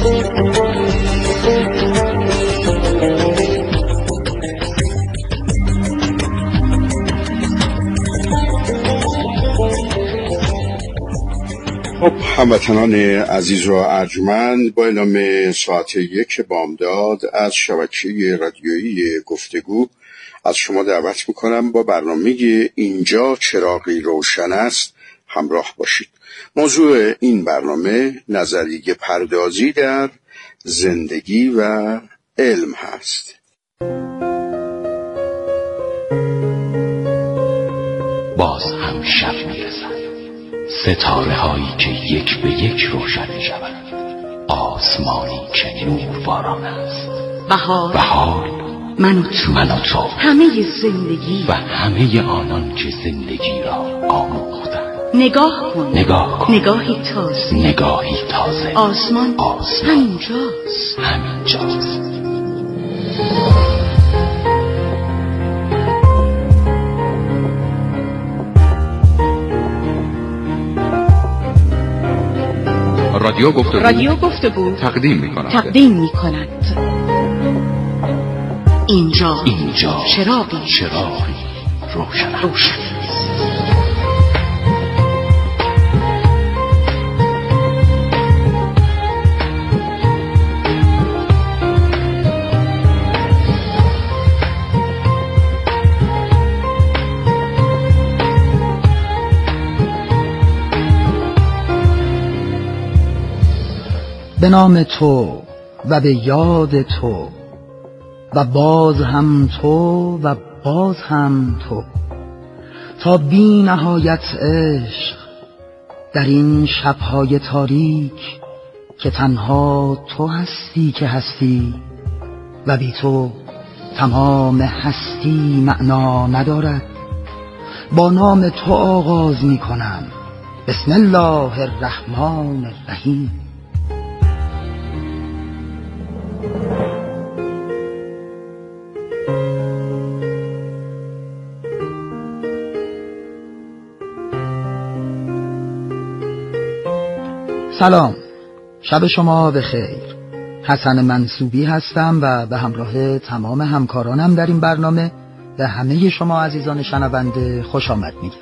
خب هموطنان عزیز و ارجمند، با اعلام ساعت 1 بامداد از شبکه رادیویی گفتگو از شما دعوت میکنم با برنامه اینجا چراغی روشن است همراه باشید. موضوع این برنامه نظریه پردازی در زندگی و علم هست. باز هم شب میرسد، ستاره هایی که یک به یک روشن می شود، آسمانی که نورباران است. بهار من و تو همه زندگی و همه آنان که زندگی را آموختند. نگاه کن نگاهی تازه آسمان همینجاست. رادیو گفتگو تقدیم می کند اینجا چراغی روشن است. به نام تو و به یاد تو و باز هم تو و باز هم تو، تا بی نهایت عشق در این شبهای تاریک که تنها تو هستی که هستی و بی تو تمام هستی معنا ندارد. با نام تو آغاز می کنم. بسم الله الرحمن الرحیم. سلام، شب شما بخیر. حسن منصوبی هستم و به همراه تمام همکارانم در این برنامه به همه شما عزیزان شنونده خوش آمد میگم.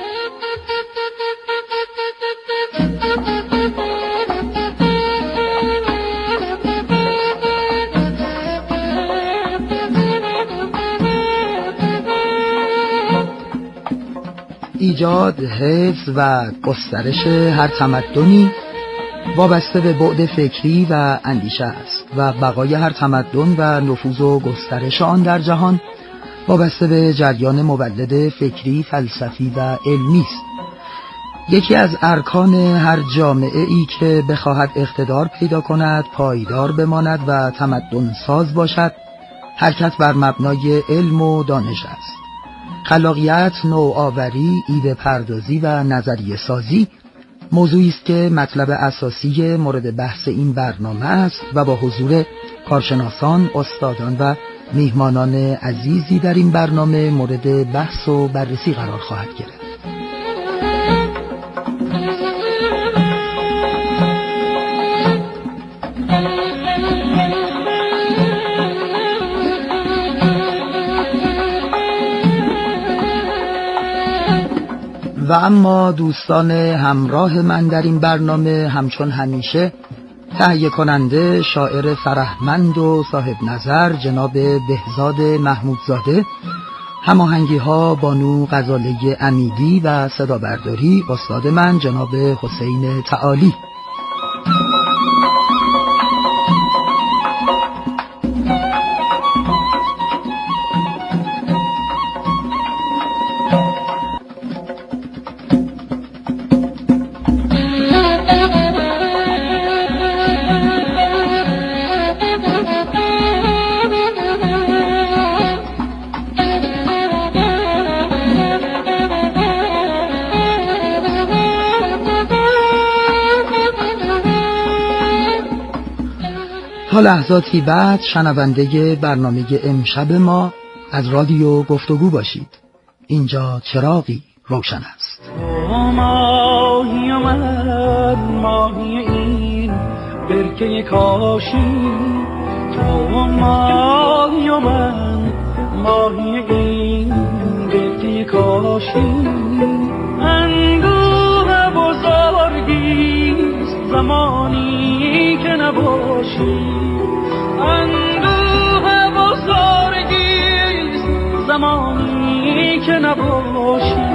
ایجاد، حفظ و گسترش هر تمدنی وابسته به بعد فکری و اندیشه است و بقای هر تمدن و نفوذ و گسترش آن در جهان وابسته به جریان مولد فکری، فلسفی و علمی است. یکی از ارکان هر جامعه ای که بخواهد اقتدار پیدا کند، پایدار بماند و تمدن ساز باشد، حرکت بر مبنای علم و دانش است. خلاقیت، نوآوری، ایده پردازی و نظریه سازی موضوعی است که مطلب اساسی مورد بحث این برنامه است و با حضور کارشناسان، استادان و میهمانان عزیزی در این برنامه مورد بحث و بررسی قرار خواهد گرفت. و اما دوستان همراه من در این برنامه همچون همیشه تهیه کننده، شاعر فرهمند و صاحب نظر جناب بهزاد محمودزاده، هماهنگی ها بانو غزاله امیدی و صدا برداری استاد من جناب حسین تعالی. تا لحظاتی بعد شنونده برنامه امشب ما از رادیو گفتگو باشید. اینجا چراغی روشن است. ماهی من، ماهی این برکه برکه کاشی، تو ماهی و من ماهی این برکه کاشی. اندوه بزرگیست زمانی که نباشی، اندوه بزرگیست زمانی که نباشی.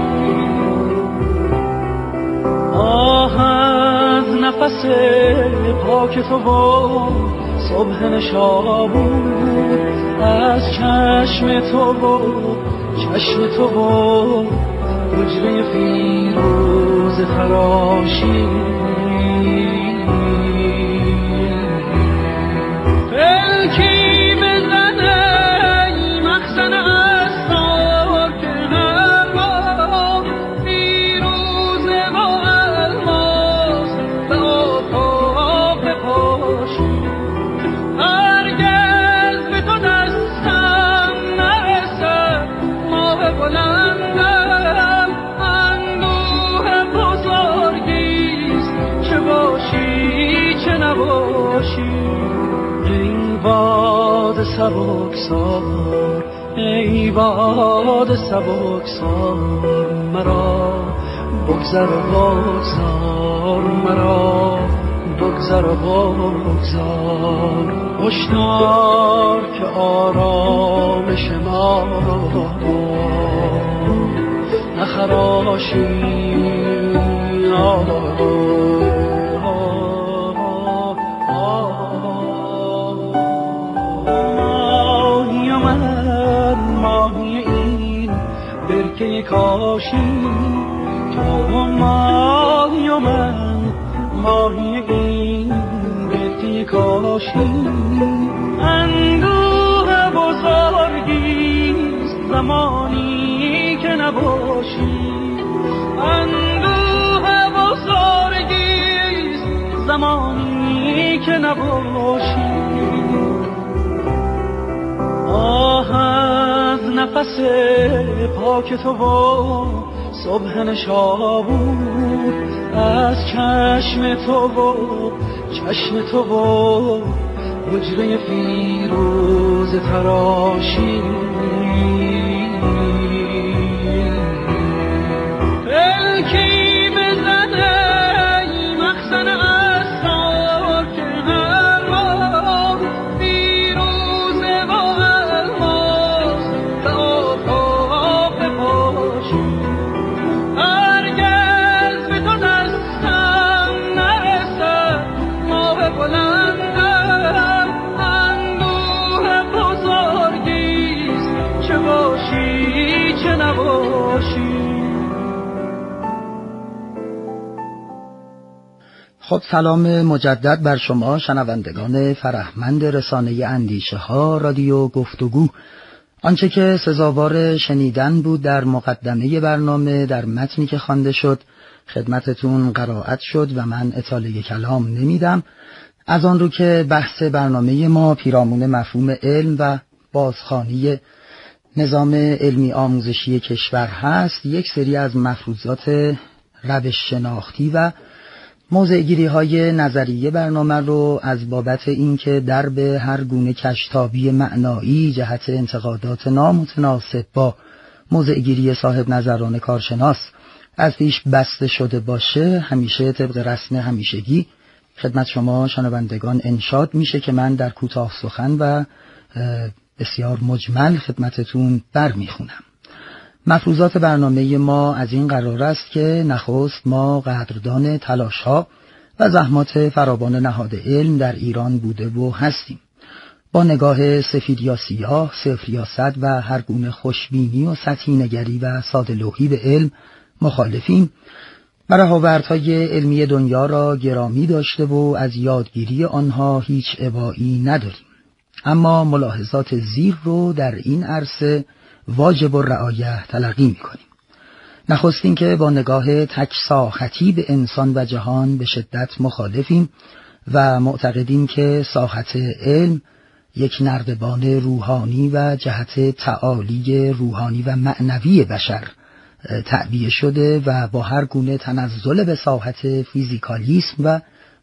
آه از نفس پاک تو و صبح نشابور، از چشم تو و چشم تو و حجره فیروز تراشی. پلکی بزنه ای مخزن اسرار که هر بار فیروز و الماس به آفتاب بپاشی. هرگز به تو دستم نرسد ماه بلندم، اندوه بزرگیست چه باشی چه نباشی. ای باد سبکسار، ای باد سبکسار، مرا بگذر و بگذار، مرا بگذر و بگذار. هشدار که آرامش ما نخراشی. ماهی و من ماهی این برکه کاشی، تو ماهی و من ماهی این برکه کاشی. اندوه بزرگیست زمانی که نباشی، اندوه بزرگیست زمانی که نباشی. آه از نفس پاک تو و صبح نشابور، از چشم تو و چشم تو و حجره فیروز تراشی. پلکی بزنه ای مخزن اسرار که هر بار فیروز و الماس به آفتاب بپاشی. هرگز به تو دستم نرسد ماه بلندم، اندوه بزرگیست چه باشی چه نباشی. خب سلام مجدد بر شما شنوندگان فرهمند رسانه اندیشه ها رادیو گفتگو. آنچه که سزاوار شنیدن بود در مقدمه برنامه در متنی که خوانده شد خدمتتون قرائت شد و من اطاله کلام نمیدم. از آن رو که بحث برنامه ما پیرامون مفهوم علم و بازخوانی نظام علمی آموزشی کشور هست، یک سری از مفروضات روش شناختی و موضع‌گیری های نظریه برنامه رو از بابت اینکه درب هر گونه کشتابی معنایی جهت انتقادات نامتناسب با موضع‌گیری صاحب نظران کارشناس از پیش بسته شده باشه، همیشه طبق رسم همیشگی خدمت شما شنوندگان انشاد میشه که من در کوتاه سخن و بسیار مجمل خدمتتون برمیخونم. مفروضات برنامه ما از این قرار است که نخست ما قدردان تلاش‌ها و زحمات فراوان نهاد علم در ایران بوده و هستیم. با نگاه سفید یا سیاه، صفر یا صد و هر گونه خوشبینی و سطحی نگری و ساده‌لوحی به علم مخالفیم. برآوردهای علمی دنیا را گرامی داشته و از یادگیری آنها هیچ ابایی نداریم. اما ملاحظات زیر رو در این عرصه واجب الرعایه تلقی می‌کنیم. نخست این که با نگاه تک ساحتی به انسان و جهان به شدت مخالفیم و معتقدیم که ساحت علم یک نردبان روحانی و جهت تعالی روحانی و معنوی بشر تعبیه شده و با هر گونه تنزل به ساحت فیزیکالیسم و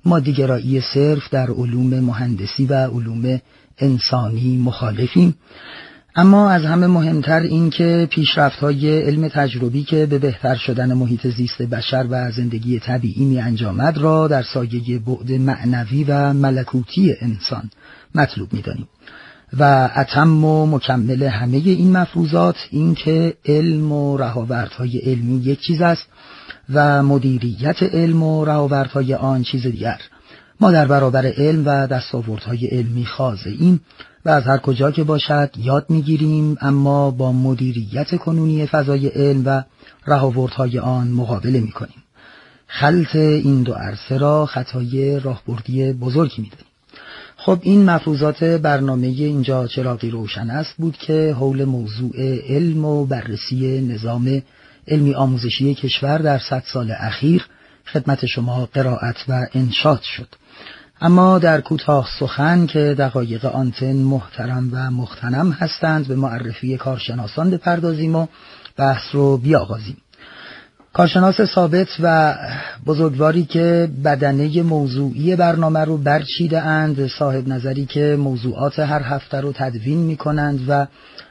مادیگرایی صرف در علوم مهندسی و علوم انسانی مخالفیم، اما از همه مهمتر این که پیشرفت‌های علم تجربی که به بهتر شدن محیط زیست بشر و زندگی طبیعی می انجامد را در سایه بعد معنوی و ملکوتی انسان مطلوب می دانیم. و اتم و مکمل همه این مفروضات این که علم و رهاوردهای علمی یک چیز است و مدیریت علم و رهاوردهای آن چیز دیگر. ما در برابر علم و دستاوردهای علمی خاضعیم و از هر کجا که باشد یاد میگیریم، اما با مدیریت کنونی فضای علم و رهاوردهای آن مقابله میکنیم. خلط این دو عرصه را خطای راهبردی بزرگی میدانیم. خب این مفروضات برنامه اینجا چراغی روشن است بود که حول موضوع علم و بررسی نظام علمی آموزشی کشور در 100 سال اخیر خدمت شما قرائت و انشاد شد. اما در کوتاه سخن که دقایق آنتن محترم و مغتنم هستند به معرفی کارشناسان بپردازیم و بحث رو بیاغازیم. کارشناس ثابت و بزرگواری که بدنه موضوعی برنامه رو برچیده اند، صاحب نظری که موضوعات هر هفته رو تدوین می کنند و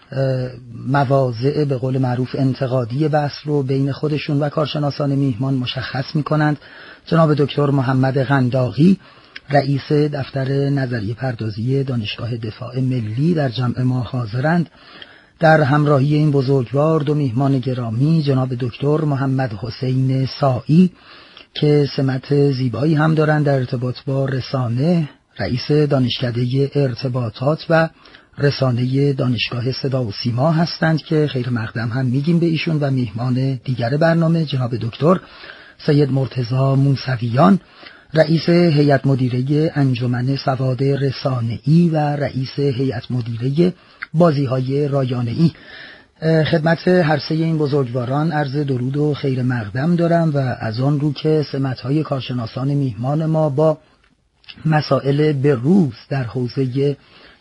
مواضع به قول معروف انتقادی بحث رو بین خودشون و کارشناسان میهمان مشخص می کنند، جناب دکتر محمد غنداقی، رئیس دفتر نظریه پردازی دانشگاه دفاع ملی در جمع ما حاضرند. در همراهی این بزرگوار دو میهمان گرامی، جناب دکتر محمد حسین سائی که سمت زیبایی هم دارند در ارتباط با رسانه، رئیس دانشکده ارتباطات و رسانه دانشگاه صدا و سیما هستند که خیر مقدم هم میگیم به ایشون، و میهمان دیگر برنامه جناب دکتر سید مرتضی موسویان، رئیس هیئت مدیره انجمن سواد رسانه‌ای و رئیس هیئت مدیره بازی‌های رایانه‌ای. خدمت هر سه این بزرگواران عرض درود و خیر مقدم دارم و از آن رو که سمت‌های کارشناسان میهمان ما با مسائل بروز در حوزه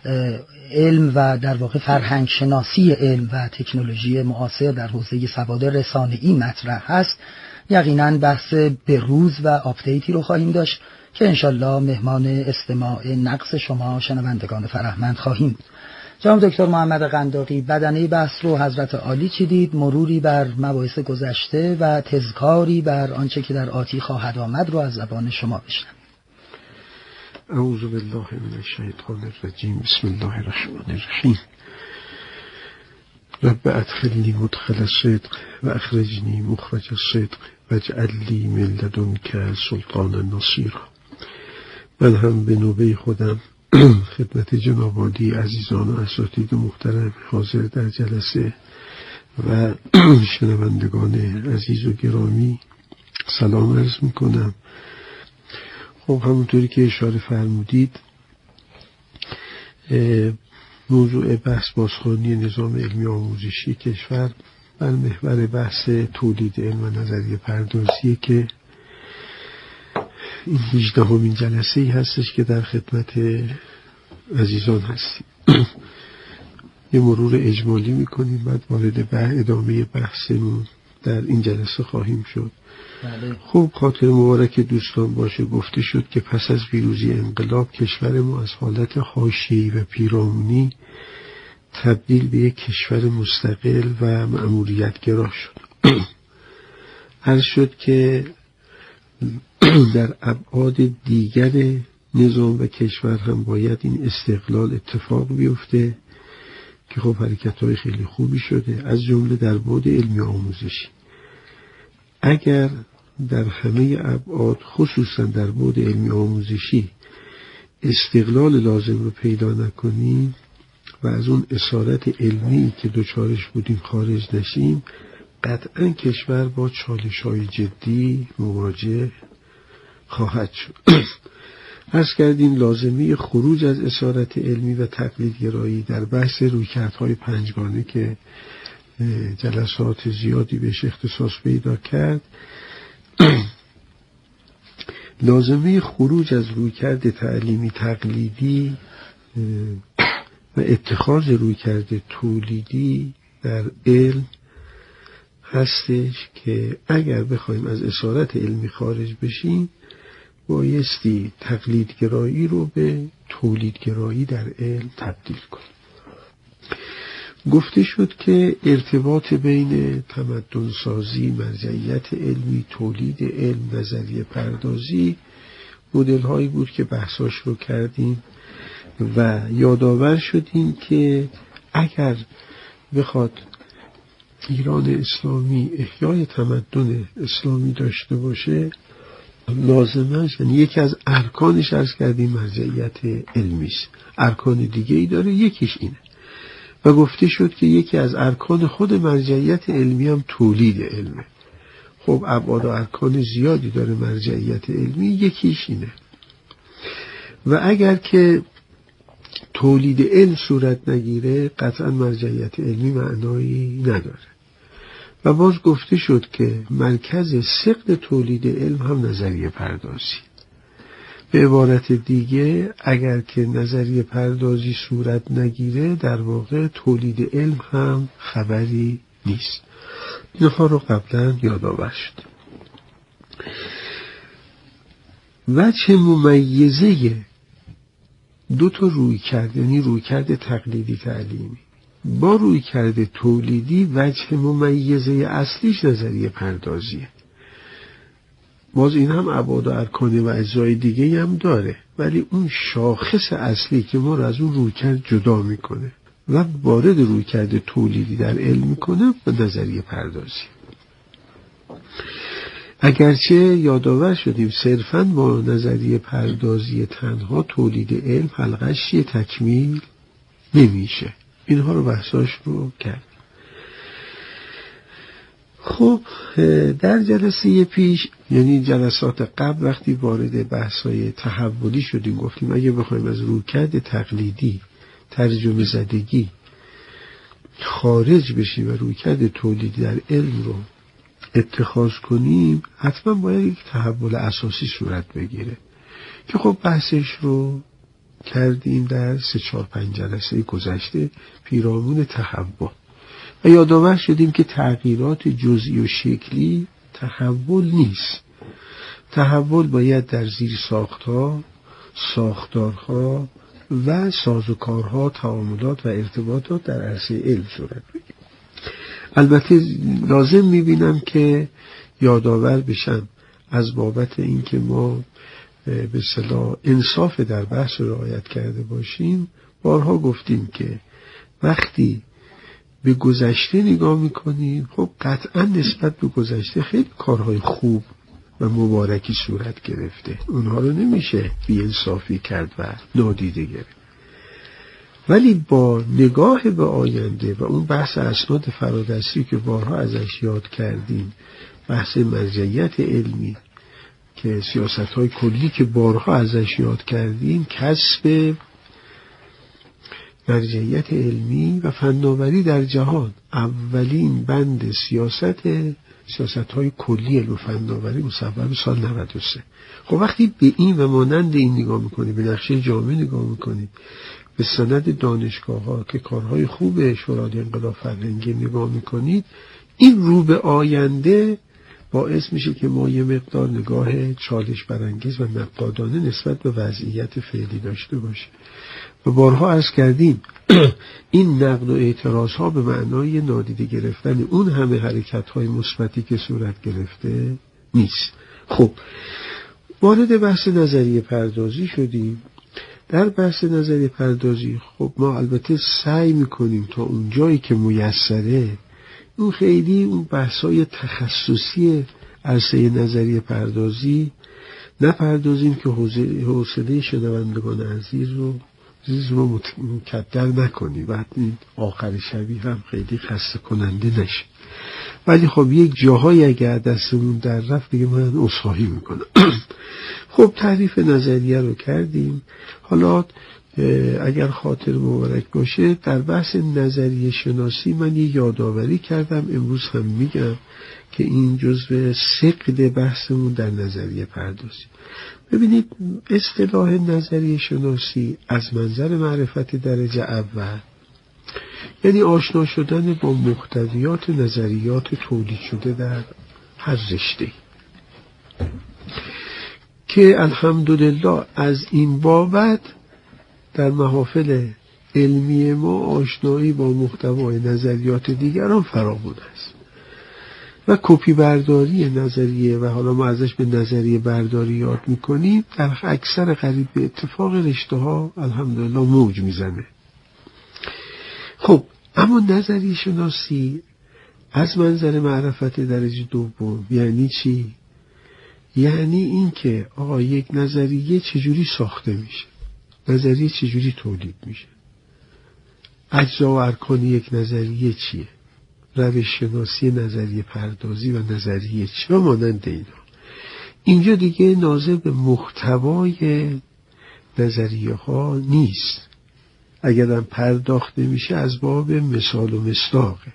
علم و در واقع فرهنگ شناسی علم و تکنولوژی معاصر در حوزه سواد رسانه‌ای مطرح هست، یقیناً بحث بروز و آپدیتی رو خواهیم داشت که انشالله مهمان استماع نقص شما شنوندگان فرهمند خواهیم بود. جناب دکتر محمد غنداقی، بدنه بحث رو حضرت عالی چیدید، مروری بر مباحث گذشته و تذکاری بر آنچه که در آتی خواهد آمد رو از زبان شما بشنویم. اعوذ بالله من الشیطان الرجیم. بسم الله الرحمن الرحیم. رب ادخلنی مدخل صدق و اخرجنی مخرج صدق واجعل لی من لدنک سلطانا نصیرا. من هم به نوبه خودم خدمت جناب عالی عزیزان و اساتید محترم حاضر در جلسه و شنوندگان عزیز و گرامی سلام عرض میکنم. خب همونطوری که اشاره فرمودید، موضوع بحث بازخوانی نظام علمی آموزشی کشور بر محور بحث تولید علم و نظریه پردازی که این 18مین جلسه ای هستش که در خدمت عزیزان هستیم. یه مرور اجمالی میکنیم، بعد وارد ادامه بحثمون در این جلسه خواهیم شد. خب خاطر مبارک دوستان باشه، گفته شد که پس از پیروزی انقلاب کشور ما از حالت حاشیه‌ای و پیرامونی تبدیل به یک کشور مستقل و مأموریت‌گرا شد. عرض شد که در ابعاد دیگر نظام و کشور هم باید این استقلال اتفاق بیفته که خب حرکت‌های خیلی خوبی شده، از جمله در بعد علمی آموزشی. اگر در همه ابعاد خصوصا در بعد علمی آموزشی استقلال لازم رو پیدا نکنیم و از اون اسارت علمی که دوچارش بودیم خارج نشیم، قطعا کشور با چالش‌های جدی مواجه خواهد شد. عرض کردیم لازمه خروج از اسارت علمی و تقلیدگرایی در بحث رویکردهای پنجگانه که جلسات زیادی بهش اختصاص پیدا کرد، لازمه خروج از رویکرد تعلیمی تقلیدی و اتخاذ رویکرد تولیدی در علم هستش که اگر بخوایم از اسارت علمی خارج بشیم بایستی تقلیدگرایی رو به تولیدگرایی در علم تبدیل کنیم. گفته شد که ارتباط بین تمدن‌سازی، مرجعیت علمی، تولید علم، نظریه پردازی مدل هایی بود که بحثاش رو کردیم و یادآور شدیم که اگر بخواد ایران اسلامی احیای تمدن اسلامی داشته باشه، لازمش یعنی یکی از ارکانش عرض کردیم مرجعیت علمی است. ارکان دیگه ای داره، یکیش اینه. و گفته شد که یکی از ارکان خود مرجعیت علمی هم تولید علمه. خب ابعاد و ارکان زیادی داره مرجعیت علمی، یکیش اینه. و اگر که تولید علم صورت نگیره قطعا مرجعیت علمی معنایی نداره. و باز گفته شد که مرکز سقل تولید علم هم نظریه پردازی. به عبارت دیگه اگر که نظریه پردازی صورت نگیره در واقع تولید علم هم خبری نیست. اینها رو قبلا یادآور شد. وجه ممیزه دو تا روی کرد، یعنی روی کرد تقلیدی تعلیمی با روی کرد تولیدی، وجه ممیزه اصلیش نظریه پردازیه. باز این هم ابعاد و ارکان و اجزای دیگه هم داره، ولی اون شاخص اصلی که ما رو از اون رویکرد جدا میکنه و وارد رویکرد تولیدی در علم میکنه و نظریه پردازی. اگرچه یادآور شدیم صرفاً با نظریه پردازی تنها تولید علم حلقش تکمیل نمیشه. اینها رو بحثاش رو کرد. خب در جلسه پیش، یعنی جلسات قبل، وقتی وارد بحث‌های تحولی شدیم گفتیم اگه بخوایم از رویکرد تقلیدی، ترجمه زدگی خارج بشیم و رویکرد تولیدی در علم رو اتخاذ کنیم، حتما باید یک تحول اساسی صورت بگیره که خب بحثش رو کردیم در 3-4-5 جلسه گذشته پیرامون تحول. و یادآور شدیم که تغییرات جزئی و شکلی تحول نیست. تحول باید در زیر ساختها، ساختارها و سازوکارها، تعاملات و ارتباطات در عرصه علم صورت بگیره. البته لازم میبینم که یادآور بشم از بابت اینکه ما به اصطلاح انصاف در بحث رعایت کرده باشیم. بارها گفتیم که وقتی به گذشته نگاه میکنیم، خب قطعا نسبت به گذشته خیلی کارهای خوب و مبارکی صورت گرفته، اونها رو نمیشه بی‌انصافی کرد و نادیده گرفت. ولی با نگاه به آینده و اون بحث اسناد فرادستی که بارها ازش یاد کردیم، بحث مرجعیت علمی که سیاست‌های کلی که بارها ازش یاد کردیم، کسب مرجعیت علمی و فناوری در جهان، اولین بند سیاست‌های کلی علم و فناوری مصوب سال 93. خب وقتی به این و مانند این نگاه میکنید، به نقشه جامعه نگاه میکنید، به سند دانشگاه‌ها که کارهای خوب شورای انقلاب فرهنگی نگاه میکنید، این رو به آینده باعث میشه که ما یه مقدار نگاه چالش برانگیز و نقادانه نسبت به وضعیت فعلی داشته باشیم. و بارها عرض کردیم این نقد و اعتراضها به معنای نادیده گرفتن اون همه حرکت‌های مثبتی که صورت گرفته نیست. خب وارد بحث نظریه پردازی شدیم. در بحث نظریه پردازی خب ما البته سعی میکنیم تا اون جایی که میسره اون خیلی اون بحث‌های تخصصی عرصه نظریه پردازی نپردازیم که حوصله شنوندگان عزیز رو مکدر نکنی و آخر شبی هم خیلی خسته کننده نشه. ولی خب یک جاهایی اگر دستمون در رفت دیگه من عذرخواهی میکنم. خب تعریف نظریه رو کردیم. حالا اگر خاطر مبارک باشه در بحث نظریه شناسی من یه یادآوری کردم، امروز هم میگم که این جزو ثقل بحثمون در نظریه پردازی. ببینید اصطلاح نظریه شناسی از منظر معرفت درجه اول یعنی آشنا شدن با محتویات نظریات تولید شده در هر رشته که الحمدلله از این بابت در محافل علمی ما آشنایی با محتوای نظریات دیگران فراوان است و کپی برداری نظریه و حالا ما ازش به نظریه برداری یاد میکنیم در اکثر قریب به اتفاق رشته ها الحمدلله موج میزنه. خب اما نظریه شناسی از منظر معرفت درجه دوم یعنی چی؟ یعنی این که آقا یک نظریه چجوری ساخته میشه، نظریه چجوری تولید میشه، اجزا و ارکان یک نظریه چیه، روش شناسی نظریه پردازی و نظریه چی و مانند اینا. اینجا دیگه ناظر به محتوای نظریه ها نیست، اگرم پرداخته میشه از باب مثال و مصداقه.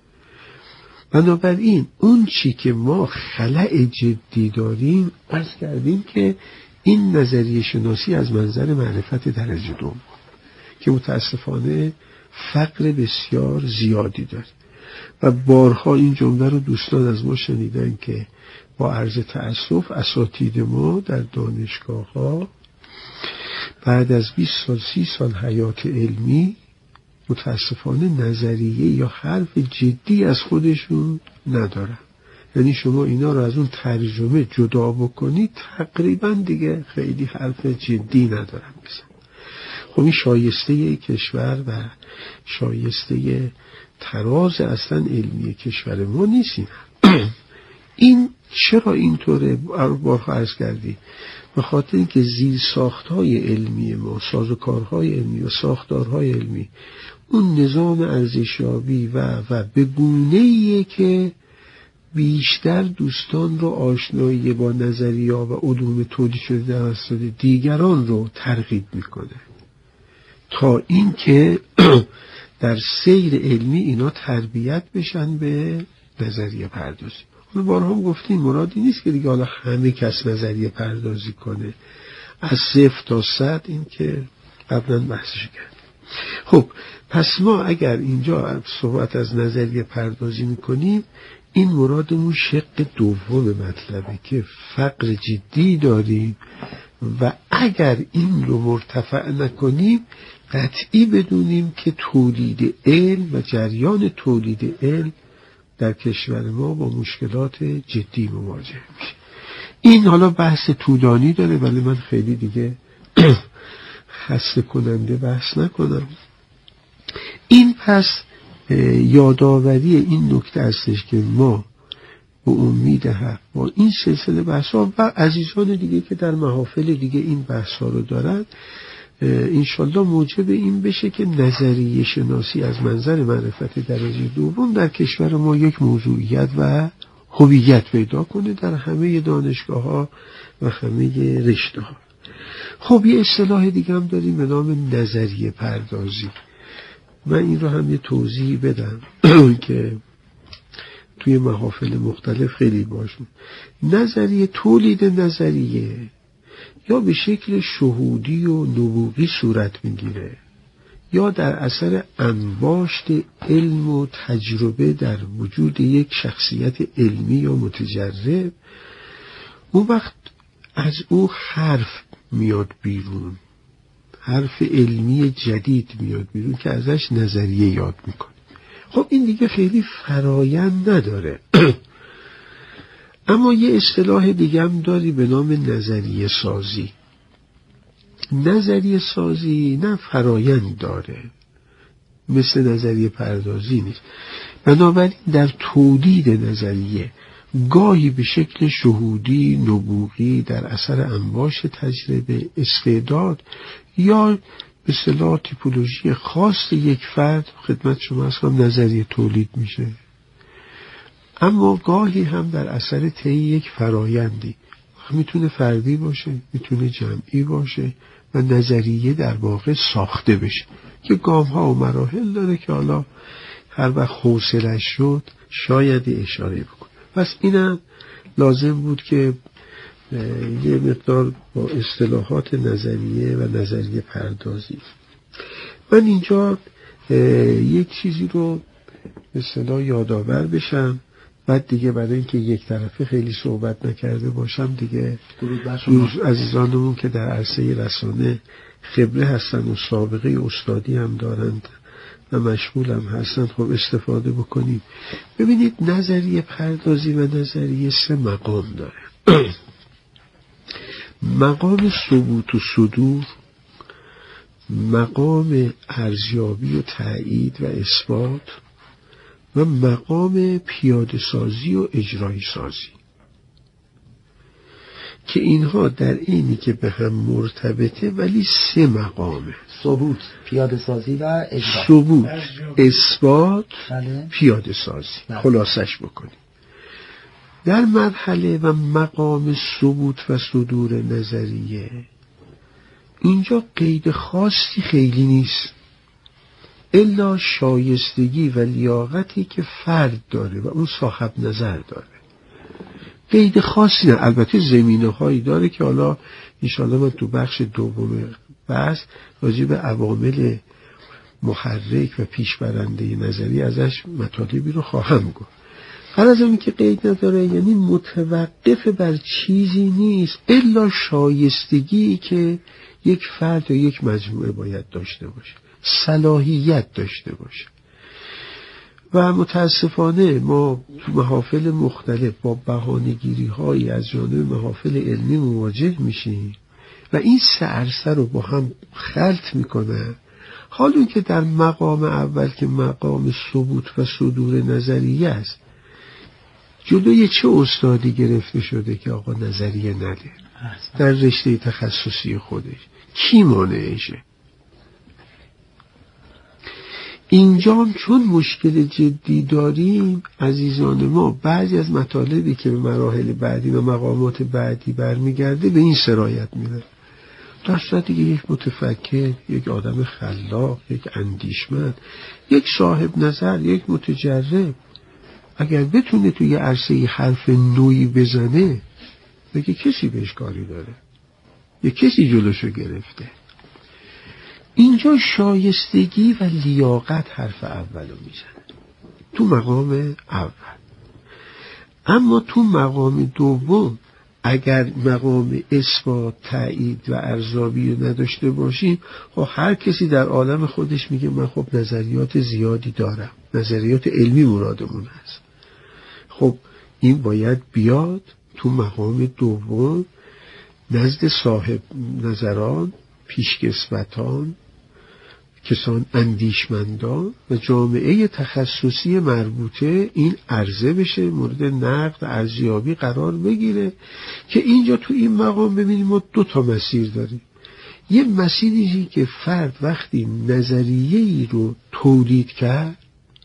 بنابراین اون چی که ما خلأ جدی داریم عرض کردیم که این نظریه شناسی از منظر معرفت درجه دوم که متاسفانه فقر بسیار زیادی داره و بارها این جمله رو دوستان از ما شنیدن که با عرض تأسف اساتید ما در دانشگاه ها بعد از 20 سال 30 سال حیات علمی متاسفانه نظریه یا حرف جدی از خودشون ندارن. یعنی شما اینا رو از اون ترجمه جدا بکنید تقریبا دیگه خیلی حرف جدی ندارن بزن. خب این شایسته کشور و شایسته تراز اصلا علمی کشور ما نیستیم. این چرا اینطوره؟ بارها عرض کردی به خاطر اینکه زیر ساختهای علمی ما، سازوکارهای علمی و ساختارهای علمی، اون نظام ارزشیابی و به گونه‌ایه که بیشتر دوستان رو آشنایی با نظریه و علوم تولید شده توسط دیگران رو ترغیب میکنه تا اینکه در سیر علمی اینا تربیت بشن به نظریه پردازی. حالا بارها هم گفتیم مرادی نیست که دیگه حالا همه کس نظریه پردازی کنه، از 0 تا 100 این که قبلا بحثش کرد. خب پس ما اگر اینجا صحبت از نظریه پردازی میکنیم این مرادمون شق دوم مطلبه که فقر جدی داریم و اگر این رو مرتفع نکنیم قطعی بدونیم که تولید علم و جریان تولید علم در کشور ما با مشکلات جدی مواجه میشه. این حالا بحث طولانی داره ولی من خیلی دیگه خسته کننده بحث نکنم. این پس یادآوری این نکته هستش که ما به امید حق با این سلسله بحث‌ها و عزیزان دیگه که در محافل دیگه این بحث‌ها رو دارن انشالله موجب این بشه که نظریه شناسی از منظر معرفت درجه دوم در کشور ما یک موضوعیت و هویت پیدا کنه در همه دانشگاه‌ها و همه رشته‌ها. خب یه اصطلاح دیگه هم داریم به نام نظریه پردازی. من این رو هم یه توضیح بدم که توی محافل مختلف خیلی باشون. نظریه، تولید نظریه یا به شکل شهودی و نبوغی صورت میگیره یا در اثر انباشت علم و تجربه در وجود یک شخصیت علمی یا متجرب. اون وقت از او حرف میاد بیرون، حرف علمی جدید میاد بیرون که ازش نظریه یاد میکنه. خب این دیگه خیلی فرایند نداره. اما یه اصطلاح دیگه هم داری به نام نظریه سازی. نظریه سازی نه فرایند داره، مثل نظریه پردازی نیست. بنابراین در تولید نظریه گاهی به شکل شهودی، نبوغی در اثر انباش تجربه، استعداد یا به اصطلاح تیپولوژی خاص یک فرد خدمت شما هستم نظریه تولید میشه. اما گاهی هم در اثر طی یک فرایندی، میتونه فردی باشه، میتونه جمعی باشه و نظریه در واقع ساخته بشه که گام ها و مراحل داره که حالا هر وقت حوصله‌اش شد شاید اشاره بکنه. پس اینم لازم بود که یه مقدار با اصطلاحات نظریه و نظریه پردازی من اینجا یک چیزی رو به اصطلاح یادآور بشم بعد دیگه برای اینکه یک طرفه خیلی صحبت نکرده باشم دیگه عزیزانمون که در عرصه رسانه خبره هستن و سابقه استادی هم دارند و مشغول هم هستن، خب استفاده بکنیم. ببینید نظریه پردازی و نظریه 3 مقام داره. مقام ثبوت و صدور، مقام ارزیابی و تایید و اثبات و مقام پیاده سازی و اجرایی سازی، که اینها در اینی که به هم مرتبطه ولی 3 مقامه: ثبوت، پیاده سازی و اجرا. ثبوت، اثبات، پیاده سازی. خلاصش بکنیم. در مرحله و مقام ثبوت و صدور نظریه اینجا قید خاصی خیلی نیست الا شایستگی و لیاقتی که فرد داره و اون صاحب نظر داره. قید خاصی نه. البته زمینه هایی داره که حالا انشاءالله من تو بخش دوم بحث راجع به عوامل محرک و پیشبرنده نظری ازش مطالبی رو خواهم گفت. هر از این که قید نداره یعنی متوقف بر چیزی نیست الا شایستگی که یک فرد یا یک مجموعه باید داشته باشه، صلاحیت داشته باشه. و متاسفانه ما تو محافل مختلف با بهانه‌گیری هایی از جانب محافل علمی مواجه میشیم و این 3 عرصه رو با هم خلط میکنن. حالا که در مقام اول که مقام ثبوت و صدور نظریه است، جلوی چه استادی گرفته شده که آقا نظریه نده در رشته تخصصی خودش؟ کی مانعشه؟ اینجا چون مشکل جدی داریم عزیزان ما، بعضی از مطالبی که به مراحل بعدی و مقامات بعدی برمیگرده به این سرایت میده. در صورتی که یک متفکر، یک آدم خلاق، یک اندیشمند، یک صاحب نظر، یک متجرب اگر بتونه توی عرصه حرف نوعی بزنه، بگه کسی بهش کاری داره، یه کسی جلوشو گرفته. اینجا شایستگی و لیاقت حرف اولو میزنه تو مقام اول. اما تو مقام دوم اگر مقام اثبات، تایید و ارزیابی رو نداشته باشیم، خب هر کسی در عالم خودش میگه من خب نظریات زیادی دارم، نظریات علمی مرادمون هست. خب این باید بیاد تو مقام دوم نزد صاحب نظران، پیشکسوتان، کسان اندیشمندان و جامعه تخصصی مربوطه این عرضه بشه، مورد نقد و ارزیابی قرار بگیره. که اینجا تو این مقام ببینیم ما 2 تا مسیر داریم. یه مسیری که فرد وقتی نظریه‌ای رو تولید کرد،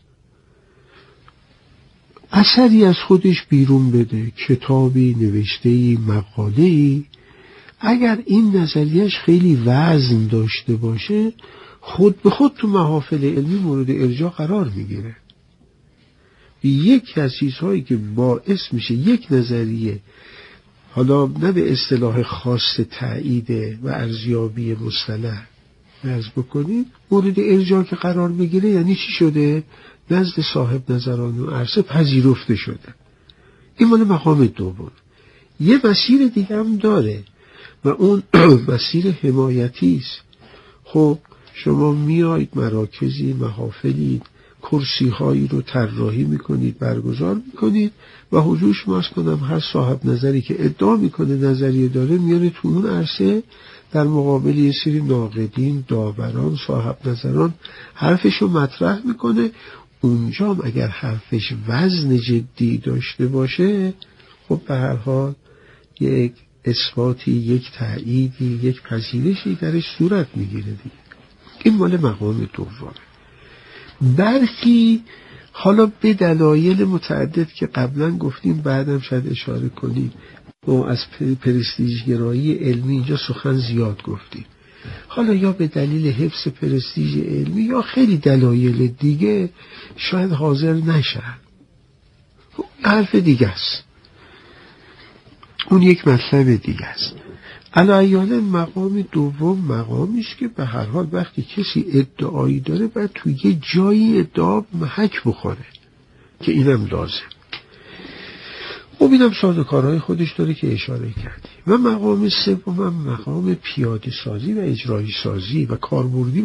اثری از خودش بیرون بده، کتابی، نوشته‌ای، مقاله‌ای، اگر این نظریهش خیلی وزن داشته باشه، خود به خود تو محافل علمی مورد ارجاع قرار میگیره. یکی از چیزهایی که باعث میشه یک نظریه، حالا نه به اصطلاح خاص تایید و ارزیابی مصطلح عرض بکنیم، مورد ارجاع که قرار بگیره، یعنی چی شده؟ نزد صاحب نظران و عرصه پذیرفته شده. این مال مقام دوم. یه مسیر دیگه هم داره و اون مسیر حمایتی است. خب شما میایید مراکزی، محافلی، کرسی هایی رو طراحی میکنید، برگزار میکنید و حضور شما از کنم هر صاحب نظری که ادعا میکنه نظریه داره میاره تو اون عرصه، در مقابل یه سری ناقدین، داوران، صاحب نظران حرفشو مطرح میکنه. اونجا اگر حرفش وزن جدی داشته باشه، خب به هر حال یک اثباتی، یک تأییدی، یک پذیرشی درش صورت میگیره دیگه. این مال مقام دومه. برخی حالا به دلایل متعدد که قبلا گفتیم، بعدم شاید اشاره کنیم، ما از پرستیژگرایی علمی اینجا سخن زیاد گفتیم، حالا یا به دلیل حفظ پرستیژ علمی یا خیلی دلایل دیگه شاید حاضر نشن. حرف دیگه است، اون یک مطلب دیگه است. علایال مقام دوم مقامی است که به هر حال وقتی کسی ادعایی داره باید توی یه جایی ادعا محک بخوره، که اینم لازم. خب اینم سازوکارهای خودش داره که اشاره کردی. و مقام سوم مقام پیاده سازی و اجرایی سازی و کاربردی